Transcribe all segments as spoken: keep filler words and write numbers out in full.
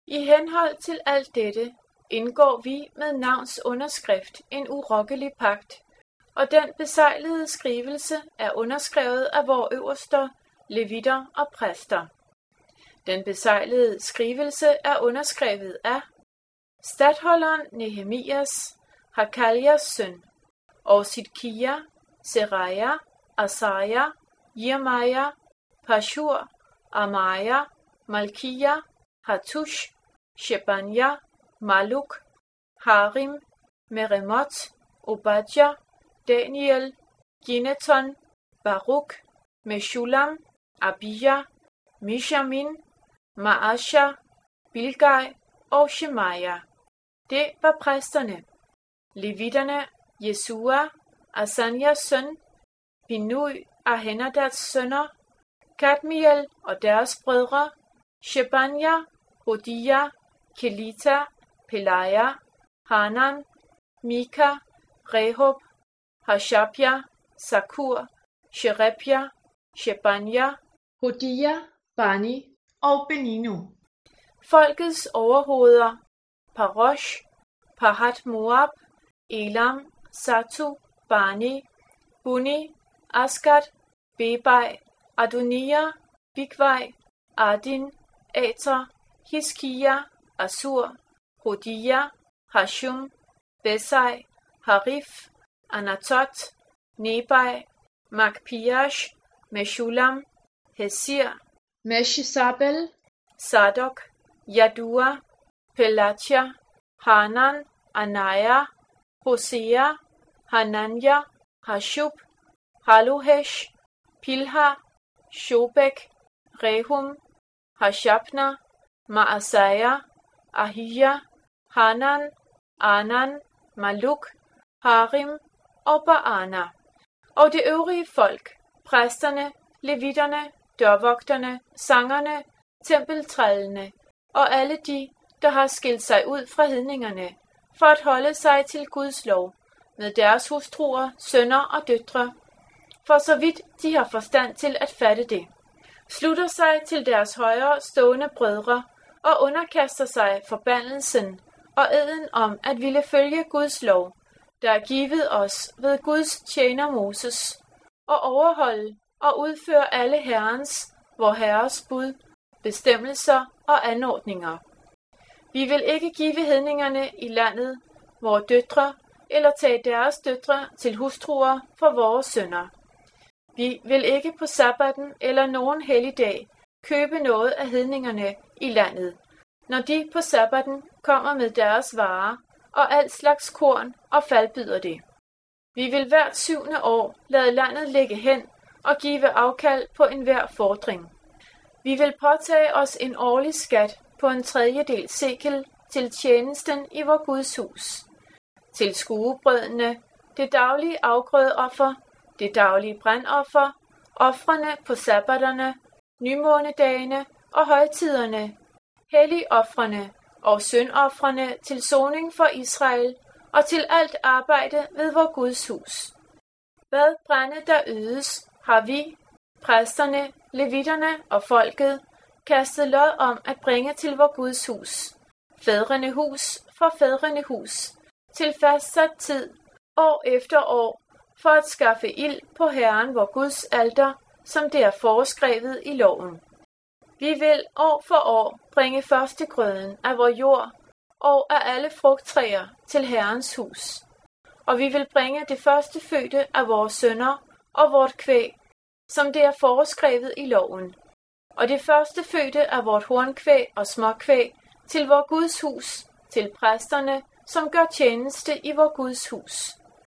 I henhold til alt dette indgår vi med navns underskrift en urokkelig pagt, og den beseglede skrivelse er underskrevet af vore øverster, levitter og præster. Den beseglede skrivelse er underskrevet af statholderen Nehemias, Hakaljas søn, og Sidkia, Seraja, Asaja, Jeremia, Pashur, Amaja, Malkia, Hatush, Shebanja, Maluk, Harim, Meremot, Obadja, Daniel, Gineton, Baruk, Meshulam, Abija, Mishamin, Maasha, Bilgai og Shemaja. Det var præsterne. Levitterne, Jesua, Asanjas søn, Binui af Henadats sønner, Kadmiel og deres brødre, Shebanja, Hodia, Kelita, Pelaja, Hanan, Mika, Rehob, Hashabja, Sakur, Sherebja, Shebanja, Hodia, Bani og Beninu. Folkets overhoveder, Parosh, Pahat Moab, Elam, Satu, Bani, Buni, Asgad, Bebai, Adonia, Bigvai, Adin, Ater, Hiskia, Asur, Hodia, Hashum, Besai, Harif, Anatot, Nebai, Makpiash, Meshulam, Hesir, Meshisabel, Sadok, Yadua, Pelatia, Hanan, Anaya, Hosea, Hananya, Hashub, Haluhesh, Pilha, Shobek, Rehum, Hashabna, Maasaya, Ahija, Hanan, Anan, Maluk, Harim og Baana. Og det øvrige folk, præsterne, levitterne, dørvogterne, sangerne, tempeltrællene og alle de, der har skilt sig ud fra hedningerne, for at holde sig til Guds lov, med deres hustruer, sønner og døtre, for så vidt de har forstand til at fatte det, slutter sig til deres højere stående brødre og underkaster sig forbandelsen og eden om at ville følge Guds lov, der er givet os ved Guds tjener Moses, og overholde og udføre alle Herrens, vor Herres bud, bestemmelser og anordninger. Vi vil ikke give hedningerne i landet vore døtre, eller tage deres døtre til hustruer for vores sønner. Vi vil ikke på sabbaten eller nogen helligdag købe noget af hedningerne i landet, når de på sabbaten kommer med deres varer og al slags korn og faldbyder det. Vi vil hvert syvende år lade landet ligge hen og give afkald på enhver fordring. Vi vil påtage os en årlig skat på en tredjedel sekel til tjenesten i vor Guds hus, til skuebrødene, det daglige afgrødeoffer, det daglige brandoffer, ofrene på sabbaterne, nymånedagene og højtiderne, helligofrene og syndofrene til soning for Israel og til alt arbejde ved vor Guds hus. Hvad brænde der ydes, har vi, præsterne, levitterne og folket, kastet lod om at bringe til vor Guds hus, fædrene hus for fædrene hus, til fastsat tid, år efter år, for at skaffe ild på Herren vor Guds alter, som det er foreskrevet i loven. Vi vil år for år bringe førstegrøden af vor jord og af alle frugttræer til Herrens hus. Og vi vil bringe det første fødte af vores sønner og vort kvæg, som det er foreskrevet i loven. Og det første fødte af vort hornkvæg og småkvæg til vor Guds hus, til præsterne, som gør tjeneste i vor Guds hus.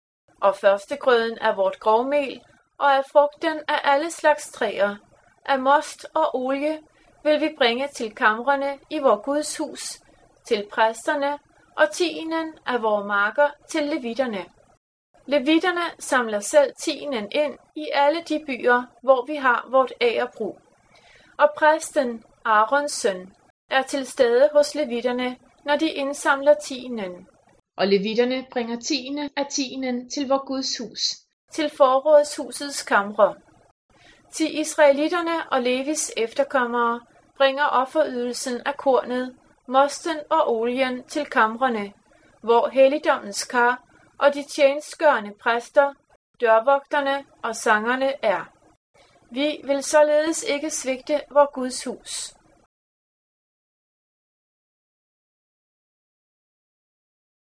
Og førstegrøden af vort grovmel og af frugten af alle slags træer, af most og olie, vil vi bringe til kamrene i vor Guds hus, til præsterne og tienden af vore marker til levitterne. Levitterne samler selv tienden ind i alle de byer, hvor vi har vort agerbrug. Og præsten, Aarons søn, er til stede hos levitterne, når de indsamler tienden. Og levitterne bringer tiende af tienden til vor Guds hus, til forrådshusets kamre. Til israelitterne og Levis efterkommere bringer offerydelsen af kornet mosten og olien til kamrene, hvor helligdommens kar og de tjenestgørende præster, dørvogterne og sangerne er. Vi vil således ikke svigte vor Guds hus.